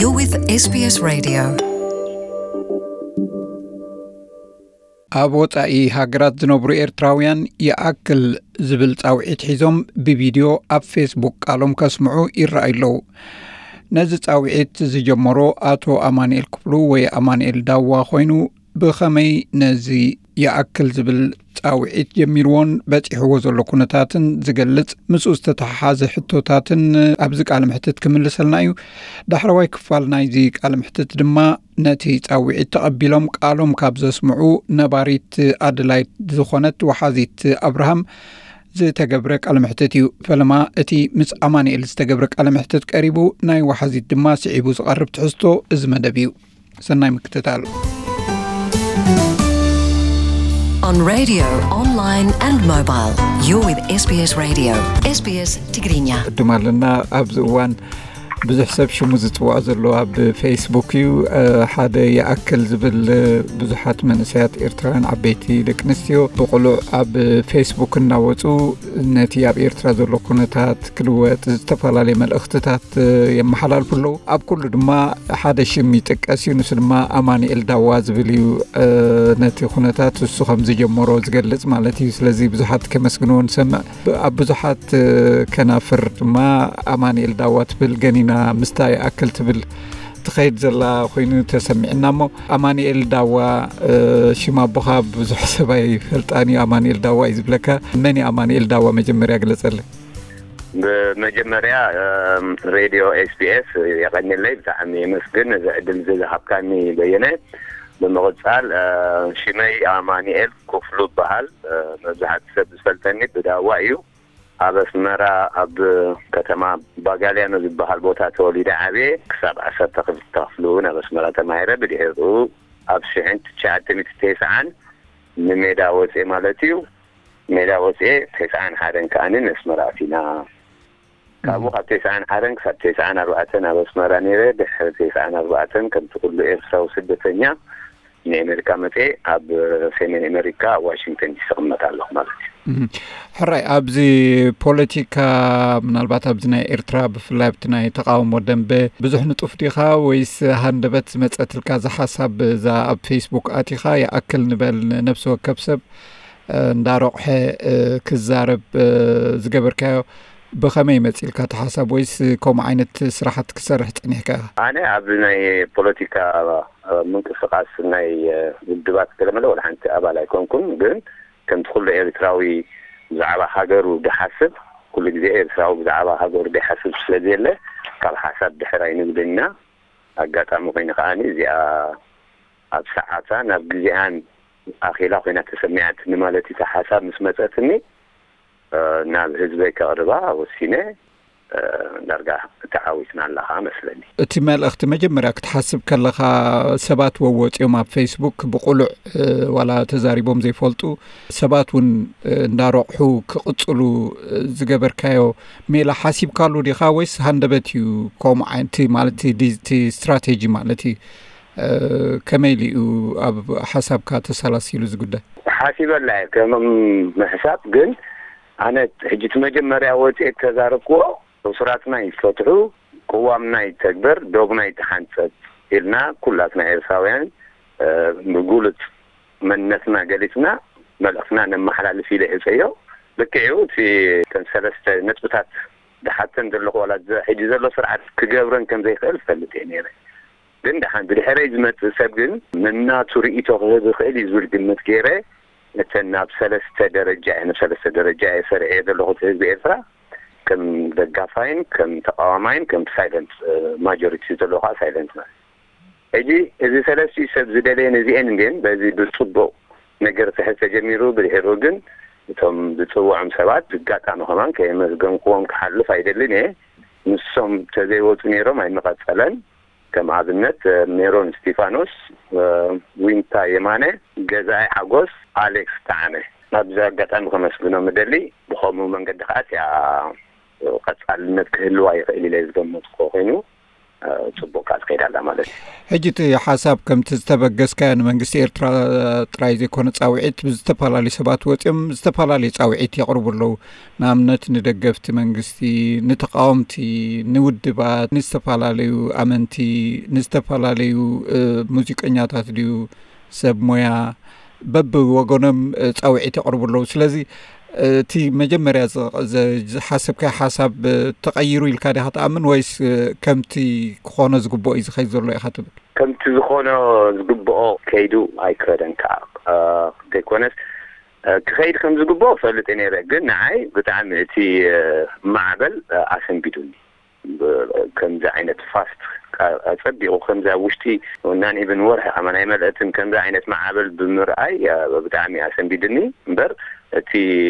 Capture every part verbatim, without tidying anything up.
You're with S B S Radio. አቦጣኢ ሀገራት ዝነብሩ ኤርትራውያን የአክል ዝብል ጻውዒት ሒዞም በቪዲዮ ኣብ ፌስቡክ ቃሎም ከስምዑ ይረአይለው። ነዚ ጻውዒት ዝጀመሮ አቶ አማኑኤል ክፍሉ ወይ አማኑኤል ዳዋ ኮይኑ ብኸመይ ነዚ የአክል ዝብል ጻውዒት ጀሚርዎን በጽሕዎ ዘሎ ኩነታትን ዝገልጽ ምስኡ ዝተተሓሓዘ ሕቶታትን ኣብዚ ቃለ ምሕትት ክምልሰልና እዩ። ዳሕረዋይ ክፋል ናይዚ ቃለ ምሕትት ድማ ነቲ ጻውዒት ተቐቢሎም ቃሎም ካብ ዘስምዑ ነባሪት ኣድላይት ዝኾነት ወሓዚት አብርሃም ዝተገብረ ቃለ ምሕትት እዩ። ፈለማ እቲ ምስ አማኑኤል ዝተገብረ ቃለ ምሕትት ቀሪቡ ናይ ወሓዚት ድማ ስዒቡ ዝቐርብ ትሕዝቶ እዚ መደብ እዩ። ሰናይ ምክትታል። On radio, online and mobile. You're with S B S Radio. S B S Tigrinya. ድማለና ኣብዚ እዋን ብዙሕ ሰብ ሽሙ ዝፅዋዕ ዘሎ ኣብ ፌስቡክ እዩ። ሓደ የአክል ዝብል ብዙሓት መንእሰያት ኤርትራውያን ዓበይቲ ደቂ ኣንስትዮ ብቑሉዕ ኣብ ፌስቡክ እናወፁ ነቲ ኣብ ኤርትራ ዘሎ ኩነታት ክልወጥ ዝተፈላለየ መልእኽትታት የመሓላልፉ ኣለዉ። ኣብ ኩሉ ድማ ሓደ ሽም ይጥቀስ እዩ። ንሱ ድማ አማኑኤል ዳዋ ዝብል እዩ። ነቲ ኩነታት እሱ ከም ዝጀመሮ ዝገልጽ ማለት እዩ። ስለዚ ብዙሓት ከመስግንዎ ንሰምዕ። ኣብ ብዙሓት ከናፍር ድማ አማኑኤል ዳዋ ትብል ገኒና ምስታይ አክል ትብል ትኸይድ ዘላ ኮይኑ ተሰሚዕና እሞ አማኑኤል ዳዋ ሽማ ቦኻ ብዙሕ ሰባይ ፈልጣኒ አማኑኤል ዳዋ እዩ ዝብለካ። መን አማኑኤል ዳዋ መጀመርያ ግለጸልኝ። በመጀመሪያ ሬዲዮ ኤስ ቢ ኤስ የቀኝልኝ ብጣዕሚ መስግን ዘዕድል ዝሃብካኒ በየነ በመቕጻል ሽመይ አማኑኤል ክፍሉ በሃል መብዛሕት ሰብ ዝፈልጠኒ ብዳዋ እዩ። ኣብ ኣስመራ ኣብ ከተማ ባጋልያኖ ዝበሃል ቦታ ተወሊደ ዓብየ ክሳብ ዓሰርተ ክልተ ክፍሉ ናብ ኣስመራ ተማሂረ ብድሕሪኡ ኣብ ሽሕን ትሽዓተ ሚእቲ ተስዓን ንሜዳ ወፅኤ ማለት እዩ። ሜዳ ወፅኤ ተስዓን ሓደን ከኣንን ኣስመራ ኣቲና ካብኡ ካብ ተስዓን ሓደን ክሳብ ተስዓን ኣርባዕተ ናብ ኣስመራ ነይረ። ድሕሪ ተስዓን ኣርባዕተን ከምቲ ኩሉ ኤርትራዊ ስደተኛ ንኣሜሪካ መፅኤ ኣብ ሰሜን ኣሜሪካ ዋሽንግተን ዲሲ ቅመጥ ኣለኹ ማለት እዩ። ሕራይ ኣብዚ ፖለቲካ ምናልባት ኣብዚ ናይ ኤርትራ ብፍላይ ኣብቲ ናይ ተቃውሞ ደንበ ብዙሕ ንጡፍ ዲኻ ወይስ ሃንደበት መፀትልካ ዝሓሳብ እዛ ኣብ ፌስቡክ ኣቲኻ የአክል ንበል ነፍሲ ወከፍ ሰብ እንዳረቑሐ ክዛረብ ዝገበርካዮ ብኸመይ መፂልካ ተሓሳብ ወይስ ከምኡ ዓይነት ስራሕት ክሰርሕ ፀኒሕካ? ኣነ ኣብ ናይ ፖለቲካ ምንቅስቃስ ናይ ውድባት ከለመለ ወላ ሓንቲ ኣባል ኣይኮንኩን። ግን ከምቲ ኩሉ ኤርትራዊ ብዛዕባ ሃገሩ ድሓስብ ኩሉ ግዜ ኤርትራዊ ብዛዕባ ሃገሩ ድሓስብ ስለዘለ ካብ ሓሳብ ድሕራይ ንብልና ኣጋጣሚ ኮይኑ ከዓኒ እዚኣ ኣብ ሰዓታ ናብ ግዜኣን ኣኺላ ኮይና ተሰሚዓት ንማለት እቲ ሓሳብ ምስ መፀትኒ ናብ ህዝበይ ከቕርባ ወሲነ ዳርጋ ተዓዊትና ኣለኻ መስለኒ። እቲ መልእኽቲ መጀመርያ ክትሓስብ ከለኻ ሰባት ወወፂኦም ኣብ ፌስቡክ ብቑሉዕ ዋላ ተዛሪቦም ዘይፈልጡ ሰባት እውን እንዳረቑሑ ክቕፅሉ ዝገበርካዮ ሜላ ሓሲብካሉ ዲኻ ወይስ ሃንደበት እዩ ከምኡ ዓይነት ማለት እቲ ስትራቴጂ ማለት እዩ? ከመይ ኢሉ ኣብ ሓሳብካ ተሰላሲሉ ዝጉዳይ? ሓሲበላ ከምም ምሕሳብ ግን ኣነ ሕጂ እቲ መጀመርያ ወፂእ ተዛረብክዎ ሱራትና ይፈትሑ ቅዋምና ይተግበር ዶግና ይተሓንፀት ኢልና ኩላትና ኤርትራውያን ብጉልት መንነትና ገሊፅና መልእኽትና ነመሓላልፍ ኢለ ሕፀዮ ልክዕኡ እቲ ከም ሰለስተ ነጥብታት ድሓተን ዘለኹ ዋላ ሕጂ ዘሎ ስርዓት ክገብረን ከም ዘይኽእል ዝፈልጥ እየ ነይረ። ግን ድሓን ብድሕረይ ዝመፅእ ሰብ ግን ንናቱ ርእቶ ክህብ ይኽእል እዩ ዝብል ግምት ገይረ እተን ናብ ሰለስተ ደረጃ እየ ናብ ሰለስተ ደረጃ እየ ሰርዐየ ዘለኹ እቲ ህዝቢ ኤርትራ ከም ደጋፋይን ከም ተቃዋማይን ከም ሳይለንት ማጆሪቲ ዘለኹ ሳይለንት ማለት ሕጂ እዚ ሰለስተ ሰብ ዝደለየን እዚአን ግን በዚ ብፅቡቅ ነገር ትሕዝ ተጀሚሩ ብድሕሪኡ ግን እቶም ዝፅውዖም ሰባት ዝጋጣሚ ከማን ከየመዝገምክዎም ክሓልፍ ኣይደልን እየ። ንሶም ተዘይወፁ ነይሮም ኣይመቐፀለን። ከም ኣብነት ሜሮን ስቲፋኖስ፣ ዊንታ የማነ፣ ገዛኢ ሓጎስ፣ ኣሌክስ ታዕነ ኣብዚ ኣጋጣሚ ከመስግኖም ምደሊ ብኸምኡ መንገዲ ከዓ እቲኣ ቀጻልነት ክህልዋ ይኽእል ኢለ ዝገመትኩ ኮይኑ ፅቡቅ ካስከይዳ ኣላ ማለት ሕጂት ሓሳብ ከምቲ ዝተበገስካ ንመንግስቲ ኤርትራ ጥራይ ዘይኮነ ጻውዒት ብዝተፈላለዩ ሰባት ወፂኦም ዝተፈላለዩ ጻውዒት የቕርቡለው ንኣብነት ንደገፍቲ መንግስቲ ንተቃወምቲ ንውድባት ንዝተፈላለዩ ኣመንቲ ንዝተፈላለዩ ሙዚቀኛታት ድዩ ሰብ ሞያ በብ ወገኖም ጻውዒት የቕርቡለው ስለዚ እቲ መጀመርያ ዝሓሰብካ ሓሳብ ተቐይሩ ኢልካ ዲኻ ተኣምን ወይስ ከምቲ ክኾነ ዝግብኦ እዩ ዝኸይድ ዘሎ ኢኻ ትብል? ከምቲ ዝኾነ ዝግብኦ ከይዱ ኣይክረደንካ ዘይኮነስ ክኸይድ ከም ዝግብኦ ፈልጥ ነይረ ግን ንዓይ ብጣዕሚ እቲ ማዕበል ኣሰንቢዱኒ ከምዚ ዓይነት ፋስት ኣጸቢቑ ከምዚ ውሽጢ ወናን ኢብን ወርሒ ኣመናይ መልእትን ከምዚ ዓይነት ማዕበል ብምርኣይ ብጣዕሚ ኣሰንቢዱኒ እምበር እቲ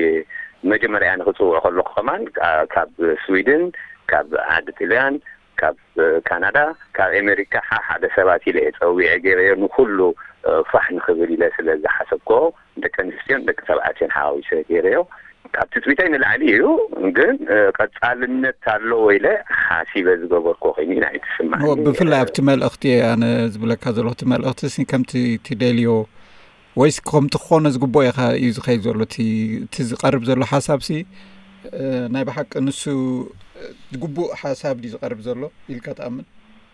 መጀመርያ ንኽፅውዖ ከለኹ ኸማን ካብ ስዊድን ካብ ዓዲ ጣልያን ካብ ካናዳ ካብ ኣሜሪካ ሓደ ሰባት ኢለ ፀዊዐ ገይረ ንኩሉ ፋሕ ንኽብል ኢለ ስለ ዝሓሰብኮ ደቂ ኣንስትዮን ደቂ ተባዕትዮን ሓዊሰ ገይረዮ ካብቲ ትዊታይ ንላዕሊ እዩ ግን ቀጻልነት ኣሎ ወይለ ሓሲበ ዝገበርኮ ኮይኑ ናይ ትስማዕ ብፍላይ ኣብቲ መልእኽቲ ኣነ ዝብለካ ዘለኹ እቲ መልእኽቲ ከምቲ ትደልዮ ወይስ ከምቲ ክኾነ ዝግብኦ ኢኻ እዩ ዝኸይድ ዘሎ እቲ ዝቐርብ ዘሎ ሓሳብሲ ናይ ብሓቂ ንሱ ዝግቡእ ሓሳብ ዲ ዝቐርብ ዘሎ ኢልካ ተኣምን?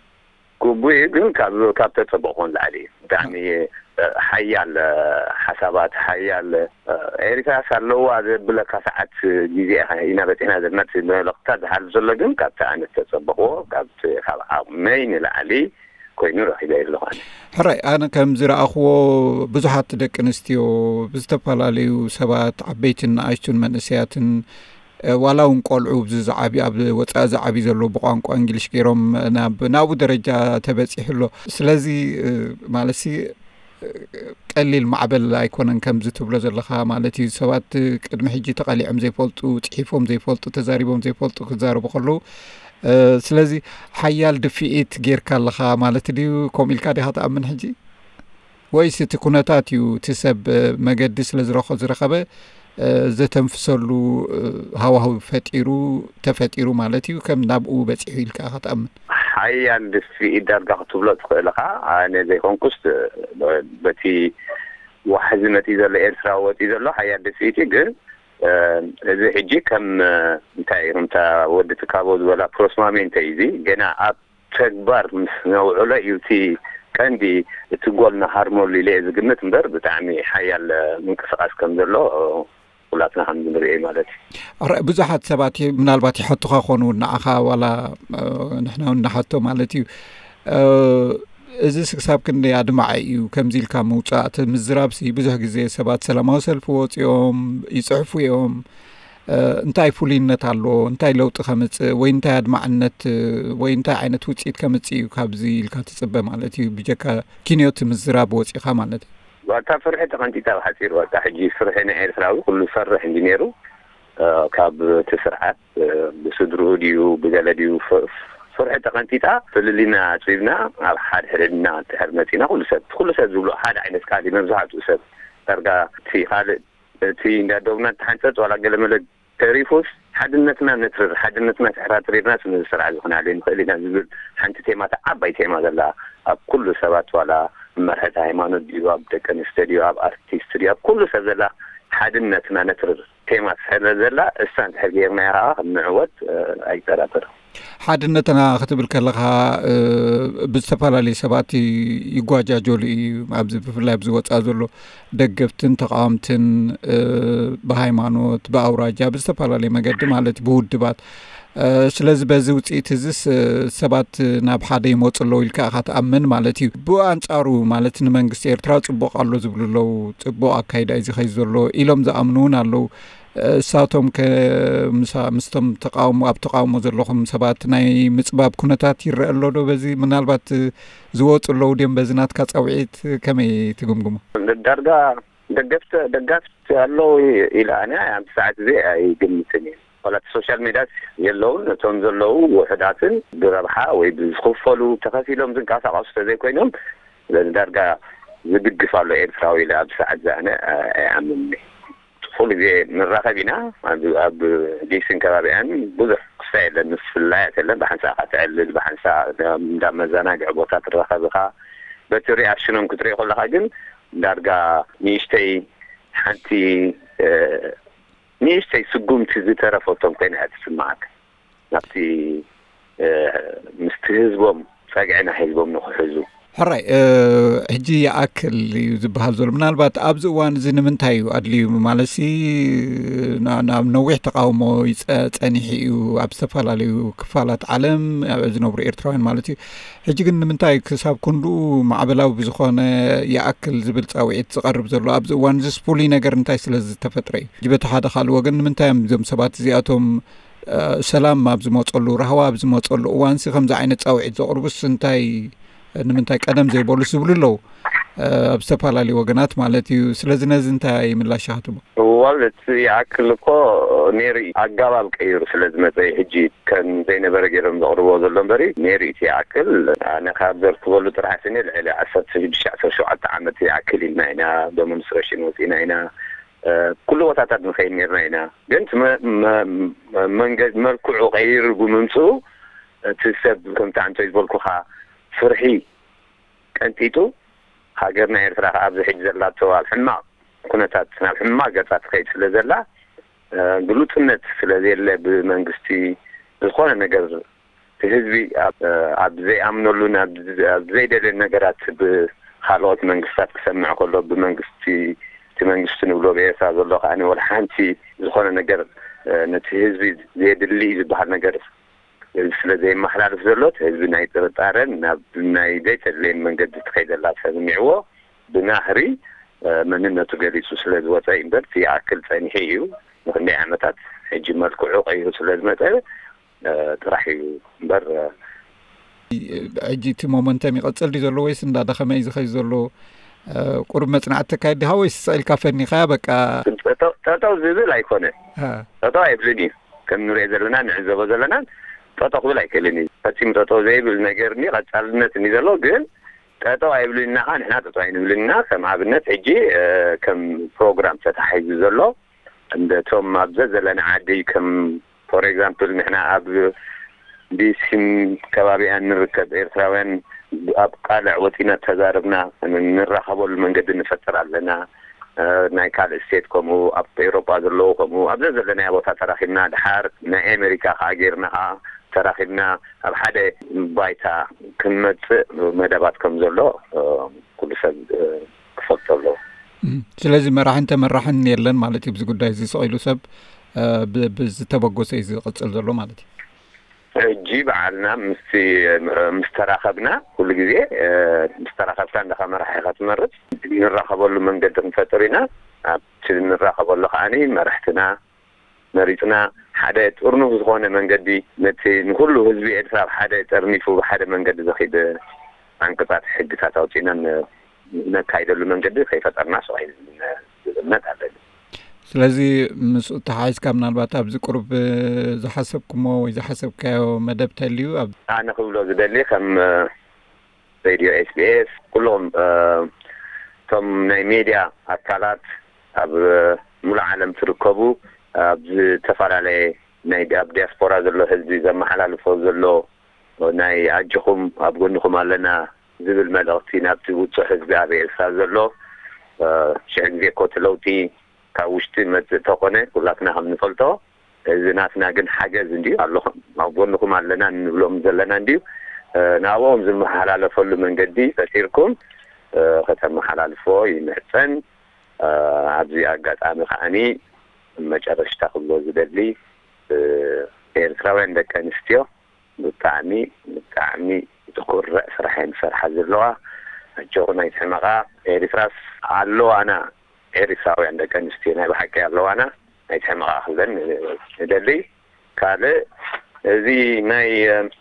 ግቡእ ግን ካብ ካብ ተፀበቑ ንላዕሊ ብጣዕሚ ሓያል ሓሳባት ሓያል ኤሪትራስ ኣለዋ ዘብለካ ሰዓት ግዜ ኢና በፂሕና ዘለና እቲ መልእኽትታት ዝሓልፍ ዘሎ ግን ካብቲ ኣነ ተፀበቕዎ ካብቲ ካብ ዓቕመይ ንላዕሊ ኮይኑ ረኺበ ኣለኹ ኣነ ሕራይ ኣነ ከም ዝረኣኽዎ ብዙሓት ደቂ ኣንስትዮ ብዝተፈላለዩ ሰባት ዓበይትን ንኣሽቱን መንእሰያትን ዋላ እውን ቆልዑ ብዝዓቢ ኣብ ወፃኢ ዝዓቢ ዘሎ ብቋንቋ እንግሊሽ ገይሮም ናብኡ ደረጃ ተበፂሕሎ ስለዚ ማለሲ ቀሊል ማዕበል ኣይኮነን ከምዚ ትብሎ ዘለኻ ማለት እዩ ሰባት ቅድሚ ሕጂ ተቐሊዖም ዘይፈልጡ ፅሒፎም ዘይፈልጡ ተዛሪቦም ዘይፈልጡ ክዛረቡ ከለዉ ስለዚ ሓያል ድፊኢት ጌርካ ኣለኻ ማለት ድዩ ከምኡ ኢልካ ዲኻ ተኣምን ሕጂ ወይስ እቲ ኩነታት እዩ እቲ ሰብ መገዲ ስለ ዝረኸበ ዘተንፍሰሉ ሃዋህው ፈጢሩ ተፈጢሩ ማለት እዩ ከም ናብኡ በፂሑ ኢልካ ኢኻ ተኣምን? ሓያል ድፊኢት ዳርጋ ክትብሎ ትኽእል ኢኻ ኣነ ዘይኮንኩስ በቲ ዋሕዚ መፂኡ ዘሎ ኤርትራ ወፂኡ ዘሎ ሓያል ድፊኢት ግን እዚ ሕጂ ከም እንታይ ከምታ ወዲ ትካቦ ዝበላ ፕሮስማሜንተ እዚ ገና ኣብ ተግባር ምስ ነውዕሎ እዩ እቲ ቀንዲ እቲ ጎል ናሃርመሉ ኢለ ዝግምት እምበር ብጣዕሚ ሓያል ምንቅስቓስ ከም ዘሎ ኩላትና ከም ንሪኦ ማለት እዩ። ብዙሓት ሰባት ምናልባት ይሓቱኻ ኮኑ ንዓኻ ዋላ ንሕና እናሓቶ ማለት እዩ እዚ ስክሳብ ክንደይ ኣድማዐ እዩ ከምዚ ኢልካ ምውፃእ እቲ ምዝራብሲ ብዙሕ ግዜ ሰባት ሰላማዊ ሰልፊ ወፂኦም ይፅሕፉ እዮም እንታይ ፍሉይነት ኣሎ እንታይ ለውጢ ከምፅእ ወይ እንታይ ኣድማዕነት ወይ እንታይ ዓይነት ውፅኢት ከምፅእ እዩ ካብዚ ኢልካ ትፅበ ማለት እዩ ብጀካ ኪንዮት ምዝራብ ወፂኻ ማለት እዩ ዋታ ፍርሒ ተቐንጢጣ ብሓፂር ዋታ ሕጂ ፍርሒ ናይ ኤርትራዊ ኩሉ ሰርሕ እንዲ ነይሩ ካብ ትስርዓት ብስድርኡ ድዩ ብገለ ድዩ ፍርሒ ተቐንጢጣ ፍልሊና ፅቢብና ኣብ ሓደ ሕድና ትሕር መፂና ኩሉ ሰብ ኩሉ ሰብ ዝብሎ ሓደ ዓይነት ቃል መብዛሕትኡ ሰብ ዳርጋ እቲ ካልእ እቲ እንዳደብና ተሓንፀጥ ዋላ ገለ መለ ተሪፉስ ሓድነትና ነትርር ሓድነትና ትሕራ ትሪርና ስንስርዓ ዝኮናለ ንኽእል ኢና ዝብል ሓንቲ ቴማታ ዓባይ ቴማ ዘላ ኣብ ኩሉ ሰባት ዋላ መርሕቲ ሃይማኖት ድዩ ኣብ ደቂ ኣንስትዮ ድዩ ኣብ ኣርቲስት ድዩ ኣብ ኩሉ ሰብ ዘላ ሓድነትና ነትርር ቴማ ትሕር ዘላ እሳ እንድሕር ጌርና ከዓ ንዕወት ኣይጠራጠርን ሓድነትና ክትብል ከለኻ ብዝተፈላለዩ ሰባት ይጓጃጀሉ እዩ ኣብዚ ብፍላይ ኣብዚ ወፃእ ዘሎ ደገፍትን ተቃወምትን ብሃይማኖት ብኣውራጃ ብዝተፈላለዩ መገዲ ማለት ብውድባት ስለዚ በዚ ውፅኢት እዚስ ሰባት ናብ ሓደ ይመፁ ኣለዉ ኢልካ ኢኻ ተኣምን ማለት እዩ ብኣንጻሩ ማለት ንመንግስቲ ኤርትራ ፅቡቅ ኣሎ ዝብሉለው ፅቡቅ ኣካይዳ እዩ ዝኸይድ ዘሎ ኢሎም ዝኣምኑ እውን ኣለዉ እሳቶም ከምስቶም ተቃውሞ ኣብ ተቃውሞ ዘለኹም ሰባት ናይ ምፅባብ ኩነታት ይረአ ኣሎ ዶ በዚ ምናልባት ዝወፁ ኣለዉ ድዮም በዚ ናትካ ፀውዒት ከመይ ትግምግሞ? ዳርጋ ደገፍቲ ደጋፍቲ ኣለዉ ኢለ ኣነ ኣብ ሰዓት እዚ ኣይግምትን እየ ወላቲ ሶሻል ሚድያስ የለውን እቶም ዘለዉ ውሕዳትን ብረብሓ ወይ ብዝኽፈሉ ተኸፊሎም ዝንቀሳቐሱ ተዘይኮይኖም ዳርጋ ዝድግፍ ኣሎ ኤርትራዊ ኢለ ኣብ ሰዓት ዛነ ኣይኣምንን كل ذي نراقبنا أب ديسن كبابين بذر سائل نصف الليل تلنا بحنسا قتال بحنسا دام زناق عبوتات الرقابها بتري عشانهم كتري كل حاجة درجة نيشتي حنتي نيشتي سجوم تزي ترى كين هتسمعك نبتي مستهزبهم فاجعنا حزبهم نخحزو حراي هجي يأكل يزبها زول منالبات أبز وان زين من تايو أدلي مالسي نا منوح تقاومو يتأنيحي وأبستفال عليه كفالة علم زنوبر إيرتراين مالتي هجي قلنا من تايو كساب كندو مع بلاو بزخوان يأكل زبل تقاوعي تقرب زولو أبز وان زسبولي نقر نتاي سلز تفتري جبت حدا خالو وقلنا من تايم زم سبات زياتهم سلام ما بزموطلو رهوا بزموطلو وانسي خمزة عينة تقاوعي زقربس انتاي نمنتاي قدم زي بولس بلو بستفالالي وغنات مالتي سلازناز انتاي من لا شهتو والله ياكلكو نيري اغابال كير سلازمه هجي كان زي نبرغيرم زقربو زلمبري نيري ياكل انا خابر تقول ترحسني على عشرة عشرة شعب عامه ياكل معنا ديمونستريشن وسينا كل وقتات نخيل ميرنا بنت ما من مركو غير بمنتو تسب كنت عم تقول خا فرحي كنتيتو هاجرنا يرفع أبز حج زلات سوال حما كنا تاتنا حما قطعت خيط سلزلا قلوت النت سلزي اللي بمنقستي الخونة نقر تهزبي أبزي أمنو لنا أبزي دل النقرات بخالوت منقستات كسمع كله بمنقستي تمنقستي نقولو بيسا ظلو أنا والحانتي الخونة نقر نتهزبي زي دلي بحر نقر سلازي محلال فزلوت هزبي ناي ترطارن ناي ديت اللي من قد تخيدلات سمعوه بنهري مننا تقليسو سلاز وطاين بر في عاكل ثاني هيو وخلي عمتات هجي مركوعو قيرو سلاز متى تراحي بر اجيتي مومنتامي قصل دي زلو ويس اندا دخمه يز خي زلو قرب مصنع تكايد ها ويس سائل كافني خا بقى تاتاو زيزل ايكونه ها تاتاو يبلني كم نوري زلنا نعزبو زلنا تاتاو لا يكلني فتيم تاتاو زي بالنجرني قصالنت ني زلو ግን تاتاو يبلنا خان احنا تاتاو يبلنا كما بنت اجي كم بروجرام تتحيز زلو عند توم ابزز لنا عادي كم فور اكزامبل نحنا اب بيسم كبابي ان نركب ايرتراوين اب قالع وتينا تزاربنا نرحبوا المنقد نفتر لنا نايكال ستيت كومو اب اوروبا زلو كومو ابزز لنا ابو تراخنا دحار نا امريكا خاغيرنا تراخنا اب حدا بايتا كمت مدابات كم زلو كل سب كفطلو ስለዚህ መራሕን ተመራሕን የለን ማለት ይብዝ ጉዳይ እዚ ሰይሉ ሰብ ብዝተበጎሰ እዚ ቅጽል ዘሎ ማለት ጂብ ዓልና ምስ ምስተራኸብና ኩሉ ግዜ ምስተራኸብታ እንደኻ መራሕኻ ትመርጽ ንራኸበሉ መንገዲ ንፈጥሪና ኣብቲ ንራኸበሉ ኸዓኒ መራሕትና መሪጽና ሓደ ጥርኑፍ ዝኾነ መንገዲ ነቲ ንኩሉ ህዝቢ ኤርትራ ሓደ ጠርኒፉ ሓደ መንገዲ ዘኺድ አንቀጣት ሕግታት አውጪና ነካይደሉ መንገድ ከይፈጠርና ሰው አይነት አለ ስለዚህ ምስ ተሓይስካ ምናልባት ኣብዚ ቁርብ ዝሓሰብኩሞ ወይ ዝሓሰብካዮ መደብ ተልዩ ኣነ ክብሎ ዝደሊ ከም ሬድዮ ኤስ ቢ ኤስ ኩሎም ቶም ናይ ሚድያ ኣካላት ኣብ ሙሉእ ዓለም ትርከቡ ኣብ ዝተፈላለዩ ናይ ዲያስፖራ ዘሎ ህዝቢ ዘመሓላልፎ ዘሎ ናይ ኣጅኹም ኣብ ጎንኹም ኣለና ዝብል መልእኽቲ ናብቲ ውፅእ ህዝቢ ኣብ ኤርትራ ዘሎ ሽዑ ግዜ ኮት ለውጢ ካብ ውሽጢ መፅእ ተኾነ ኩላትና ከም ንፈልጦ እዚ ናትና ግን ሓገዝ እንድዩ ኣለኹም ኣብ ጎንኹም ኣለና ንብሎም ዘለና እንድዩ ናብኦም ዝመሓላለፈሉ መንገዲ ፈጢርኩም ከተመሓላልፎ ይምሕፀን ኣብዚ ኣጋጣሚ ከዓኒ መጨረሽታ ክብሎ ዝደሊ ኤርትራውያን ደቂ ኣንስትዮ ብጣዕሚ ብጣዕሚ تقرر سرحين سرحة زلوا الجونا يتحمقا إيريتراس علو أنا إيريساوي عندك أنستينا بحكي علو أنا يتحمقا خلدن دلي كاله زي ناي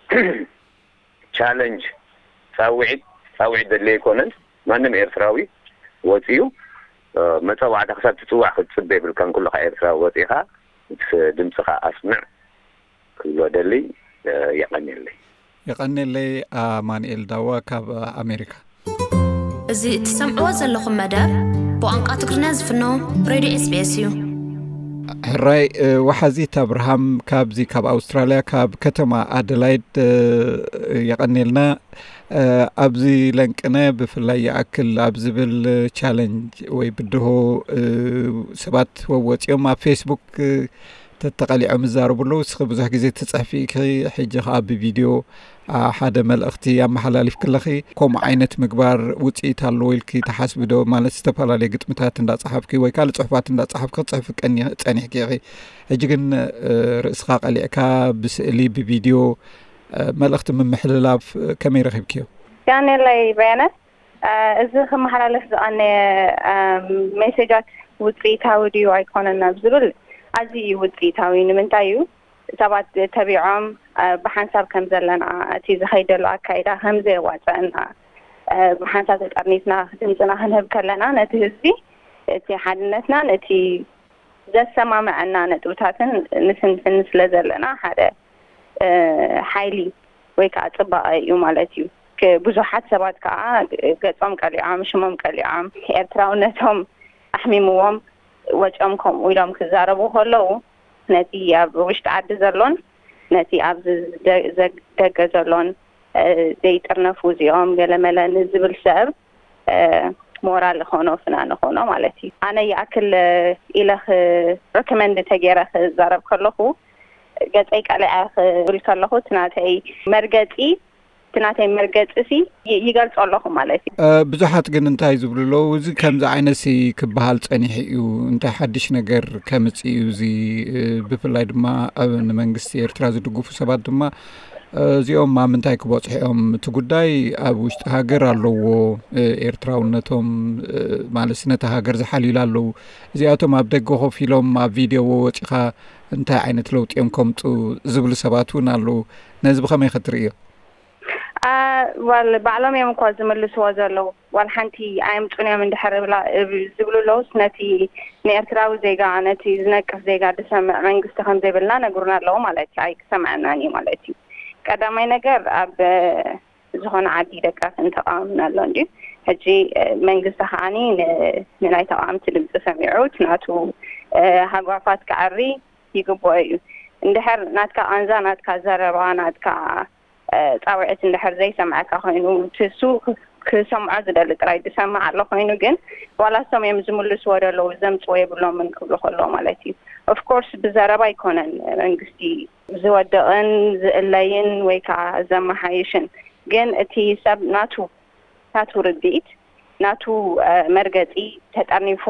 challenge ساوعد ساوعد دلي يكونن ما نم إيرتراوي وتيو متى وعد خسرت تتوع خد سبب بالكان كله إيرتراوي وتيها دمسخة أسمع كله دلي يقني لي يقني لي مانيل دوا كاب أمريكا زي تسمعوا زلكم مدار بوانقات كرناز فنو راديو إس بي إس يو ሕራይ ወሓዚት አብርሃም ካብዚ ካብ አውስትራሊያ ካብ ከተማ አደላይድ የቀኔልና ኣብዚ ለንቅነ ብፍላይ ያክል ኣብዝብል ቻሌንጅ ወይ ብድሆ ሰባት ወወፂኦም ኣብ ፌስቡክ ተተቀሊዖም ዝዛረብሉ እስኺ ብዙሕ ግዜ ትጽሕፊ ሕጂ ከዓ ብቪድዮ ሓደ መልእኽቲ ኣመሓላሊፍ ክለኺ ከምኡ ዓይነት ምግባር ውፅኢት ኣለዎ ኢልኪ ተሓስቢ ዶ? ማለት ዝተፈላለዩ ግጥምታት እንዳፀሓፍኪ ወይ ካልእ ፅሑፋት እንዳፀሓፍኪ ክፅሕፊ ፀኒሕኪ ኢኺ ሕጂ ግን ርእስኻ ቀሊዕካ ብስእሊ ብቪድዮ መልእኽቲ ምምሕልላፍ ከመይ ረኺብክዮ? ያኔላይ በያነት እዚ ክመሓላለፍ ዝቐነየ ሜሴጃት ውፅኢታዊ ድዩ ኣይኮነና ብዝብል ኣዝዩ ውፅኢታዊ ንምንታይ እዩ ሰባት ተቢዖም ብሓንሳብ ከም ዘለና እቲ ዝኸይደሉ ኣካይዳ ከም ዘይዋፅአና ብሓንሳብ ተጠርኒፍና ድምፅና ክንህብ ከለና ነቲ ህዝቢ እቲ ሓድነትና ነቲ ዘሰማምዐና ነጥብታትን ንስንፍን ስለ ዘለና ሓደ ሓይሊ ወይ ከዓ ፅባቐ እዩ ማለት እዩ። ብዙሓት ሰባት ከዓ ገጾም ቀሊዖም ሽሞም ቀሊዖም ኤርትራውነቶም ኣሕሚምዎም ወጮም ከምኡ ኢሎም ክዛረቡ ከለዉ ነቲ ኣብ ውሽጢ ዓዲ ዘሎን ነቲ ኣብ ደገ ዘሎን ዘይጥርነፉ እዚኦም ገለመለ ንዝብል ሰብ ሞራል ኾኖ ፍናን ኾኖ ማለት እዩ። ኣነ ይኣክል ኢለኽ ሬኮመንድ ተገይረ ክዛረብ ከለኹ ገፀይ ቀሊዐ ክብል ከለኹ ትናተይ መርገፂ ትናተይ መርገፂሲ ይገልጾ ኣለኹ ማለት እዩ። ብዙሓት ግን እንታይ ዝብልሎ እዚ ከምዚ ዓይነሲ ክበሃል ፀኒሕ እዩ እንታይ ሓድሽ ነገር ከምፅ እዩ እዚ ብፍላይ ድማ ኣብ ንመንግስቲ ኤርትራ ዝድግፉ ሰባት ድማ እዚኦም ኣብ ምንታይ ክበፅሕኦም እቲ ጉዳይ ኣብ ውሽጢ ሃገር ኣለዎ ኤርትራውነቶም ማለት ነቲ ሃገር ዝሓልዩሉ ኣለዉ እዚኣቶም ኣብ ደገ ኮፍ ኢሎም ኣብ ቪድዮ ወፂኻ እንታይ ዓይነት ለውጢ እዮም ከምፁ ዝብሉ ሰባት እውን ኣለዉ ነዚ ብኸመይ ክትርእዮ? ዋል ባዕሎም እዮም እኳ ዝመልስዎ ዘለዉ ዋል ሓንቲ ኣየምፁን እዮም እንድሕር ዝብሉ ለውስ ነቲ ንኤርትራዊ ዜጋ ነቲ ዝነቅፍ ዜጋ ድሰምዕ መንግስቲ ከም ዘይብልና ነግሩና ኣለዉ ማለት እዩ። ኣይክሰምዐናን እዩ ማለት እዩ። ቀዳማይ ነገር ኣብ ዝኾነ ዓዲ ደቃስ እንተቃምና ኣሎ እንጂ ሕጂ መንግስቲ ከዓኒ ንናይ ተቃምቲ ድምፂ ሰሚዑ ናቱ ሃጓፋት ክዓሪ ይግብኦ እዩ። እንድሕር ናትካ ኣንዛ ናትካ ዘረባ ናትካ ጣውዒት እንድሕር ዘይሰምዐካ ኮይኑ ትሱ ክሰምዖ ዝደሊ ጥራይ ዝሰምዕ ኣሎ ኮይኑ ግን ዋላሶም እዮም ዝምልስዎ ዘለዉ ዘምፅዎ የብሎም ክብሉ ከለዎ ማለት እዩ። ኦፍኮርስ ብዘረባ ኣይኮነን መንግስቲ ዝወደቕን ዝእለይን ወይ ከዓ ዘመሓይሽን ግን እቲ ሰብ ናቱ ናቱ ርድኢት ናቱ መርገፂ ተጠርኒፉ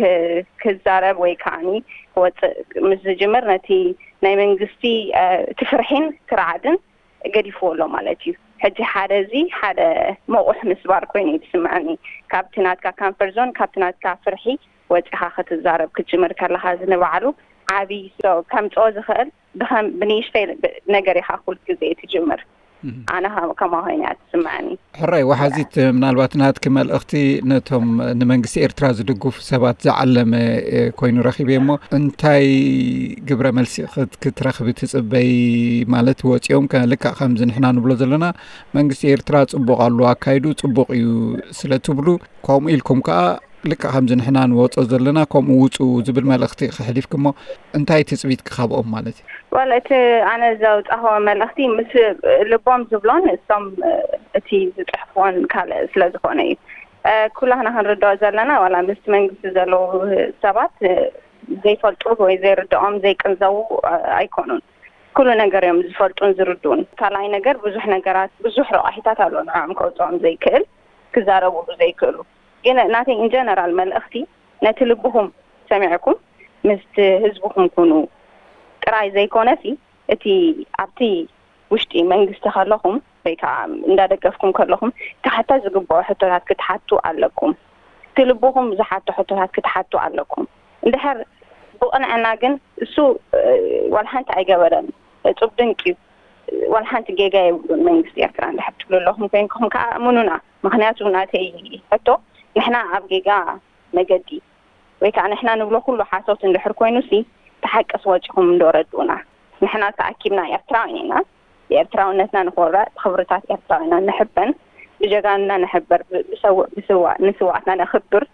ክዛረብ ወይ ከዓኒ ክወፅእ ምስ ዝጅምር ነቲ ናይ መንግስቲ ትፍርሒን ክረዓድን ገዲፍዎ ኣሎ ማለት እዩ። ሕጂ ሓደ እዚ ሓደ መቑሕ ምስባር ኮይኑ ይስምዐኒ ካብቲ ናትካ ካምፈርት ዞን ካብቲ ናትካ ፍርሒ ወፂኻ ክትዛረብ ክትጅምር ከለኻ ዝንባዕሉ ዓብይ ከምፅኦ ዝኽእል ብንእሽተይ ነገር ኢኻ ኩሉ ግዜ ትጅምር ኣነ ከማ ኮይና ትስምዐኒ። ሕራይ ወሓዚት ምናልባት ናትኪ መልእኽቲ ነቶም ንመንግስቲ ኤርትራ ዝድግፉ ሰባት ዝዓለመ ኮይኑ ረኺበ እሞ እንታይ ግብረ መልሲ ክትረኽቢ ትፅበይ ማለት ወፂኦም ልክዕ ከምዚ ንሕና ንብሎ ዘለና መንግስቲ ኤርትራ ፅቡቕ ኣሎ ኣካይዱ ፅቡቕ እዩ ስለትብሉ ከምኡ ኢልኩም ከዓ ልክዕ ከምዚ ንሕና ንወፆ ዘለና ከምኡ ውፁ ዝብል መልእኽቲ ክሕሊፍክ እሞ እንታይ ትፅቢት ክኻብኦም ማለት እዩ? ዋል እቲ ኣነ ዘውፃኸ መልእኽቲ ምስ ልቦም ዝብሎን እሶም እቲ ዝፅሕፍዎን ካልእ ስለ ዝኾነ እዩ። ኩላህና ክንርድኦ ዘለና ዋላ ምስቲ መንግስቲ ዘለዉ ሰባት ዘይፈልጡ ወይ ዘይርድኦም ዘይቅንዘቡ ኣይኮኑን። ኩሉ ነገር እዮም ዝፈልጡን ዝርድኡን። ካልኣይ ነገር ብዙሕ ነገራት ብዙሕ ረቑሒታት ኣሎ ንዖም ከውፅኦም ዘይክእል ክዛረብሉ ዘይክእሉ ግን ናተይ ኢንጀነራል መልእኽቲ ነቲ ልብኹም ሰሚዕኩም ምስቲ ህዝብኩም ኩኑ ጥራይ ዘይኮነሲ እቲ ኣብቲ ውሽጢ መንግስቲ ከለኹም ወይ ከዓ እንዳደገፍኩም ከለኹም ተሓታ ዝግብኦ ሕቶታት ክትሓቱ ኣለኩም። እቲ ልብኹም ዝሓቶ ሕቶታት ክትሓቱ ኣለኩም። እንድሕር ብቕንዕና ግን እሱ ዋልሓንቲ ኣይገበረን እፁብ ድንቂ ዋል ሓንቲ ጌጋ የብሉን መንግስቲ ኤርትራ እንድሕር ትብሉ ኣለኹም ኮይንኩም ከዓ እሙኑና ምክንያቱ ናተይ ሕቶ ንሕና ኣብ ጌጋ መገዲ ወይ ከዓ ንሕና ንብሎ ኩሉ ሓሶት እንድሕር ኮይኑሲ ተሓቀስ ወጪኹም እንደወረዱና ንሕና ተኣኪብና ኤርትራውያን ኢና የኤርትራውነትና ንኽወራእ ክብርታት ኤርትራውያንና ንሕበን ብጀጋንና ንሕበር ብሰውዕ ብስዋዕ ንስዋዕትና ነኽብር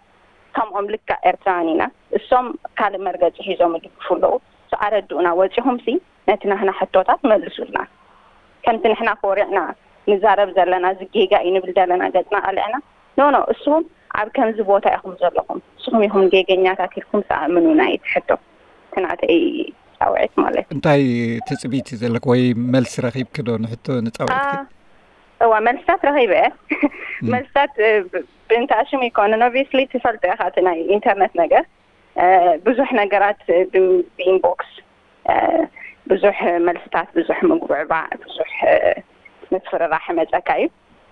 ከምኦም ልካ ኤርትራኒና እሶም ካል መርገጽ ሒዞም ይድግፉለው ሰአረዱና ወጪهم ሲ ነትናህና ሕቶታት መልሱልና ከምቲ ንሕና ኮሪዕና ንዛረብ ዘለና ዝጌጋ ይንብል ደለና ገጽና አለና ኖ ኖ እሶም ኣብ ከምዚ ቦታ ይኹም ዘለኹም እሶም ይኹም ጌገኛታት ይልኩም ሰአምኑና ይትሕቶ ተናተይ ጻውዒት ማለት እንታይ ትጽቢት ዘለክ ወይ መልስ ረኺብ ክዶ ንሕቶ ንጻውዒት እዋ መልስታት ረኺበ መልስታት ብንታሽም ይኮነን obviously ትፈልጥ ያኻትና ኢንተርኔት ነገር ብዙሕ ነገራት በኢንቦክስ ብዙሕ መልስታት ብዙሕ ምግብዕባ ብዙሕ ምፍርራሕ መጸካይ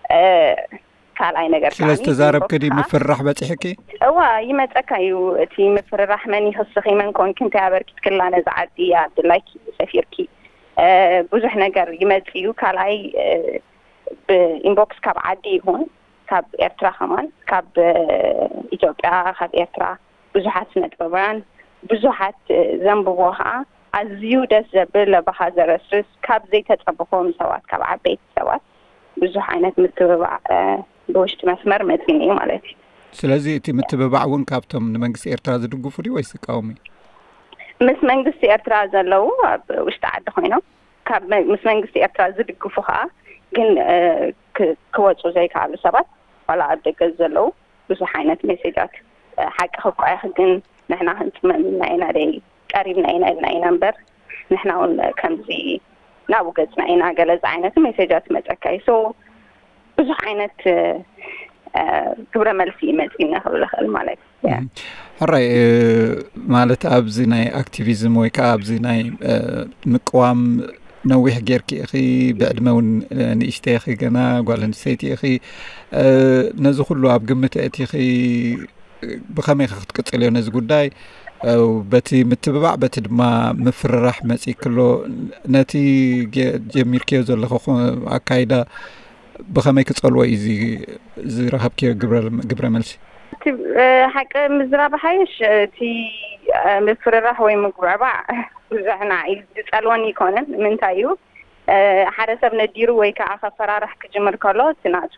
ካልኣይ ነገር ታኒ ስለስተ ዛረብ ከዲ ምፍርራሕ በጽሕኪ እዋ ይመጸካዩ እቲ ምፍርራሕ መን ይኽስኺ መን ኮንክ እንታይ አበርኪት ክላነ ዝዓዲ ያድላኪ ሰፊርኪ ብዙሕ ነገር ይመጽዩ ካልኣይ በኢንቦክስ ካብ ዓዲ ይሁን ካብ ኤርትራ ከማን ካብ ኢትዮጵያ ካብ ኤርትራ ብዙሓት ነጥበባን ብዙሓት ዘንብቦኻ ኣዝዩ ደስ ዘብል ለባሃዘረስስ ካብ ዘይተጸብኾም ሰባት ካብ ዓበይቲ ሰባት ብዙሕ ዓይነት ምትብባዕ በውሽጢ መስመር መጽኒ ማለት እዩ ስለዚ እቲ ምትብባዕ እውን ካብቶም ንመንግስቲ ኤርትራ ዝድግፉ ዲ ወይስ ቃውሚ ምስ መንግስቲ ኤርትራ ዘለው ኣብ ውሽጢ ዓዲ ኮይኖም ካብ ምስ መንግስቲ ኤርትራ ዝድግፉ ከዓ ግን ክወጹ ዘይካሉ ሰባት ወላ ኣደገ ዘለው ብዙሕ ዓይነት ሜሴጃት ሓቂ ክቋይ ግን ንሕና ህንጽመምና ኢና ደይ ቀሪብና ኢና ኢልና ኢና እምበር ንሕና እውን ከምዚ ናብ ገጽና ኢና ገለጽ ዓይነት ሜሴጃት መጸካይ ሶ ብዙሕ ዓይነት ግብረ መልሲ ይመጽና ክብል ኽእል ማለት ሕራይ ማለት ኣብዚ ናይ አክቲቪዝም ወይ ከዓ ኣብዚ ናይ ምቅዋም ነዊሕ ጌርኪ እኺ ብዕድመውን ንእሽተይ እኺ ገና ጓል ኣንስተይቲ እኺ ነዚ ኩሉ ኣብ ግምት እቲኺ ብኸመይ ክትቅጽል እዩ ነዚ ጉዳይ በቲ ምትብባዕ በቲ ድማ ምፍርራሕ መጽኢ ክሎ ነቲ ጀሚርክዮ ዘለኹ ኣካይዳ ብኸመይ ክጸልዎ እዩ ዝረኸብክዮ ግብረ መልሲ ሓቂ ምዝራብ ሓይሽ እቲ ምፍርራሕ ወይ ምግባዕ ብዙሕና ይጸልወን ይኮነን ምንታይ እዩ ሓደ ሰብ ነዲሩ ወይ ከዓ ከፈራራሕ ክጅምር ከሎ ትናቱ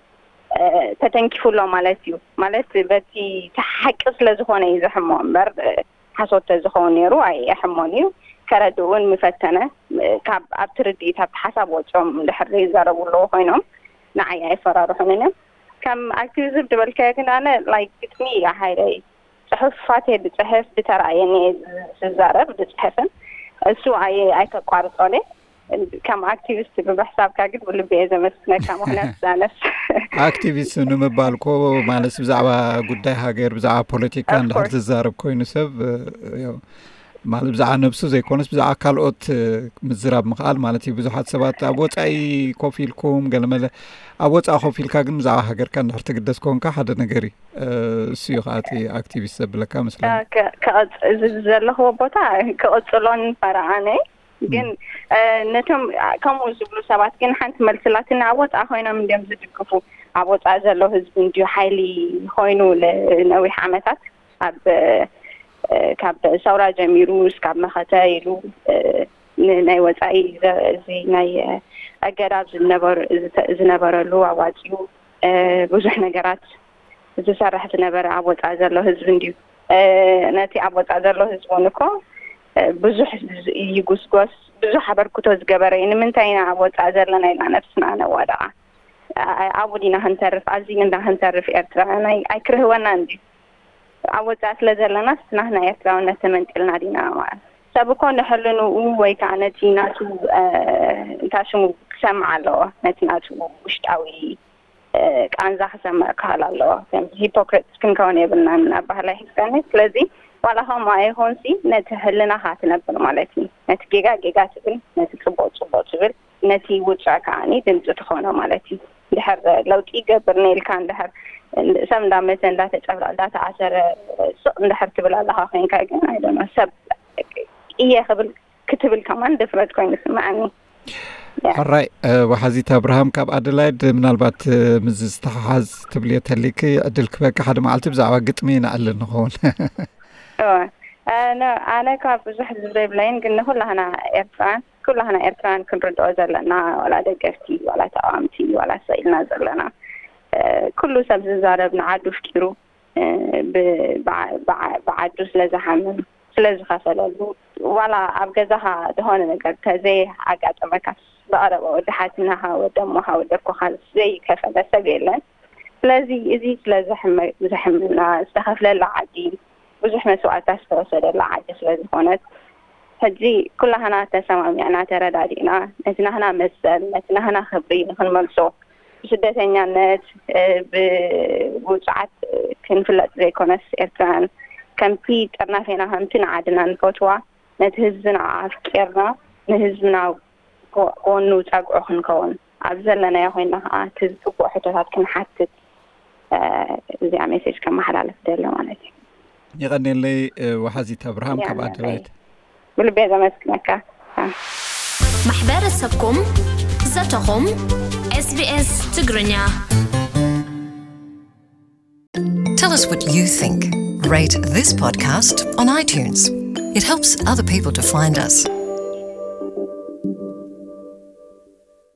ተተንኪፉሎ ማለት እዩ ማለት በቲ ተሓቂ ስለ ዝኾነ እዩ ዝሕሞ እምበር ሓሶተ ዝኾን ነይሩ ኣይ ኣሕሞን እዩ ከረድኡን ምፈተነ ካብ ኣብ ትርዲት ኣብ ሓሳብ ወጮም ድሕሪ ይዛረቡሎ ኮይኖም ንዓይ ኣይፈራርሑንን ከም ኣክቲቪዝም ድበልከ ግን ኣነ ላይክ ግጥሚ ሓይለይ ጽሑፋት ድጽሕፍ ድተራእየኒ ዝዛረብ ድጽሕፍን እሱ ኣይ ኣይተቋርጾነ ከም አክቲቪስት በሕሳብካ ግን ብልቤ ዘመስነካ ምክንያት ዛነስ አክቲቪስት ንምባልኮ ማለት ብዛዕባ ጉዳይ ሃገር ብዛዕባ ፖለቲካ እንዳር ዝዛረብ ኮይኑ ሰብ ያው ማለት ብዛዕባ ነብሱ ዘይኮነስ ብዛዕባ ካልኦት ምዝራብ ምኽኣል ማለት እዩ ብዙሓት ሰባት ኣብ ወጻኢ ኮፍ ኢልኩም ገለመለ ኣብ ወጻኢ ኮፍ ኢልካ ግን ብዛዕባ ሃገርካ እንዳር ትግደስ ኮንካ ሓደ ነገር እዩ እሱ እዩ ኸኣቲ አክቲቪስት ዘብለካ መስለኒ እዚ ዘለኽዎ ቦታ ክቕጽሎን ፈርዓነ ግን ነቶም ከምኡ ዝብሉ ሰባት ግን ሓንቲ መልስላትና ኣብ ወጻኢ ኮይኖም እንዲኦም ዝድግፉ ኣብ ወጻኢ ዘሎ ህዝቢ እንዲሁ ሓይሊ ኮይኑ ለነዊሕ ዓመታት ኣብ ካብ ሰውራ ጀሚሩ እስካብ መኸተ ኢሉ ናይ ወጻኢ እዚ ናይ ኣገዳብ ዝነበሩ ዝነበረሉ ኣዋፂኡ ብዙሕ ነገራት ዝሰርሕ ዝነበረ ኣብ ወጻኢ ዘሎ ህዝቢ እንዲሁ ነቲ ኣብ ወጻኢ ዘሎ ህዝቢ ንኮ ብዙሕ ይጉስጎስ ብዙሕ ኣበርክቶ ዝገበረ ንምንታይ ኢና ኣብ ወጻኢ ዘለና ኢልና ነፍስና ነዋድዓ ኣብ ወዲና ክንተርፍ ኣዚና ክንተርፍ ኤርትራ ናይ ኣይክርህወና እንዲሁ ኣብ ወጻኢ ስለ ዘለና ስናህና ኤርትራውነት ተመንጢልና ዲና ማለት ሰብ እኮ ንሕልንኡ ወይ ከዓ ነቲ ናቱ እንታሽሙ ክሰምዕ ኣለዎ ነቲ ናቱ ውሽጣዊ ቃንዛ ክሰምዕ ክህል ኣለዎ ከም ሂፖክሪት ክንከውን የብልናን ኣብ ባህላዊ ሒዝካኒ ስለዚ ዋላ ኸማ ይኹንሲ ነቲ ህልናኻ ትነብር ማለት እዩ ነቲ ጌጋ ጌጋ ትብል ነቲ ጽቡቕ ጽቡቕ ትብል ነቲ ውጭዕ ከዓኒ ድምፂ ትኾኖ ማለት እዩ ድሕር ለውጢ ይገብር ነኢልካ እንድሕር ሰብ እንዳመተ እንዳተጨብራ እንዳተኣሰረ ሱቕ እንድሕር ትብል ኣለኻ ኮይንካ ግን ኣይዶኖ ሰብ እየ ክብል ክትብል ከማን ድፍረት ኮይኑ ስማዕኒ ሕራይ ወሓዚት ኣብርሃም ካብ ኣደላይድ ምናልባት ምዝ ዝተሓሓዝ ትብል የተሊክ ዕድል ክበካ ሓደ መዓልቲ ብዛዕባ ግጥሚ ንኣለ ንኸውን ኣነ ኣነ ካብ ብዙሕ ዝብለይን ግን ኩላህና ኤርትራን ኩላህና ኤርትራን ክንርድኦ ዘለና ዋላ ደገፍቲ ዋላ ተቃዋምቲ ዋላ ሰኢልና ዘለና ኩሉ ሰብ ዝዛረብ ንዓዱ ፍቂሩ بعد ስለዝሓምን ስለዝኸፈለሉ ዋላ ኣብ ገዛኻ ደሆነ ነገር ከዘይ ኣጋጠመካስ በቀረበ ወድሓትናኻ ወደሞኻ ወደኮኻ ዘይ ከፈለ ሰብ የለን ስለዚ እዚ ስለዝሕምና ዝተኸፍለላ ዓዲ ብዙሕ መስዋዕታት ዝተወሰደላ ዓዲ ስለዝኾነት ሕጂ ኩላህና ተሰማሚዕና ተረዳዲእና ነትናህና መሰል ነትናህና ክብሪ ንክንመልሶ ብስደተኛነት ብውፅዓት ክንፍለጥ ዘይኮነስ ኤርትራን ከምቲ ጠርናፌና ከምቲ ንዓድና ንፈትዋ ነቲ ህዝብና ኣፍቂርና ንህዝብና ጎኑ ፀጉዑ ክንከውን ኣብ ዘለና ኮይና ከዓ ትዝፅቡቅ ሕቶታት ክንሓትት እዚኣ ሜሴጅ ከመሓላለፍ ደሎ ማለት እዩ ይቀኒለይ ወሓዚት ኣብርሃም ካብ ኣድላይት ብልቤ ዘመስግነካ ማሕበረሰብኩም ዘተኹም S B S ትግርኛ Tell us what you think. Rate this podcast on iTunes. It helps other people to find us.